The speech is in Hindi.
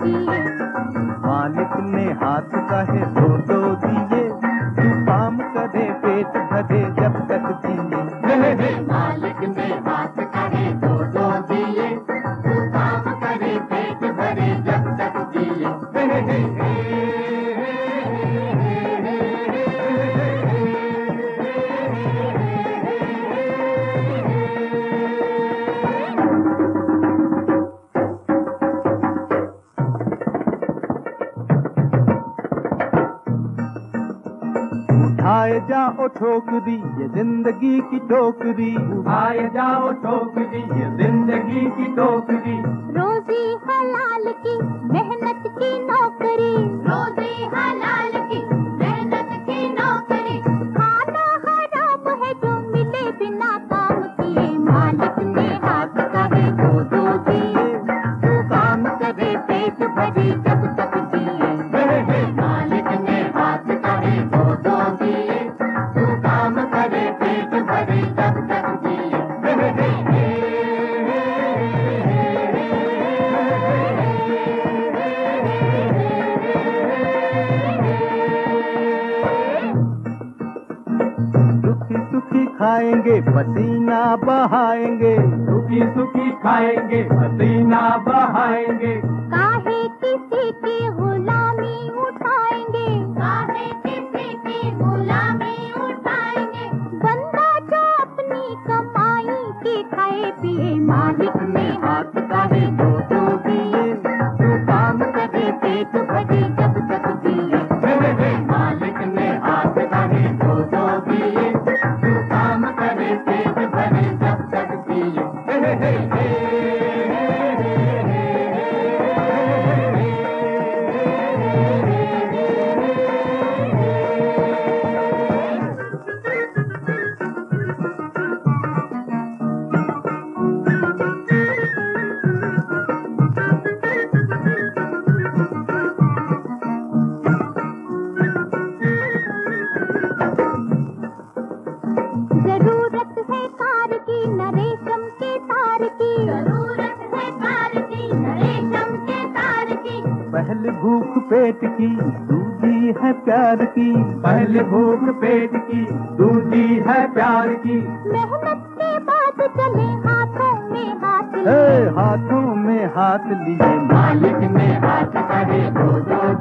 दिए। मालिक ने हाथ कहे दो दिए, तू काम करे पेट भरे जब तक दिए। मालिक ने हाथ कहे दो दिए, तू काम करे पेट भरे जब तक दिए। उठाए जाओ ठोकरी ये जिंदगी की टोकरी, उठाए जाओ ठोकरी ये जिंदगी की टोकरी। रोजी हलाल की मेहनत की नौकरी, रोजी हलाल की मेहनत की नौकरी। खाना हराम है जो मिले बिना काम किए। मालिक ने हाथ कहे दो दिए, तू काम करे पेट भरे जब तक दिए। मालिक ने हाथ कहे दो दिए, तू काम करे पेट भरे जब तक दिए। सुखी सुखी खाएंगे पसीना बहाएंगे, सुखी सुखी खाएंगे पसीना बहाएंगे। काहे किसी की गुलामी उठाएंगे, काहे किसी की गुलामी उठाएंगे। बंदा जो अपनी कमाई की खाए पिए। मालिक ने हाथ कहे दो दिए, तू काम करे पेट भरे जब तक दिए। मालिक ने हाथ कहे दो दिए, तू काम करे पेट भरे जब तक दिए। जरूरत है तार की न रेशम के तार की, जरूरत है तार की न रेशम के तार की। पहले भूख पेट की दूजी है प्यार की, पहले भूख पेट की दूजी है प्यार की। मेहनत के बाद चले हाथों में हाथ हे लिए। हाथों में हाथ लिए। मालिक ने हाथ कहे दो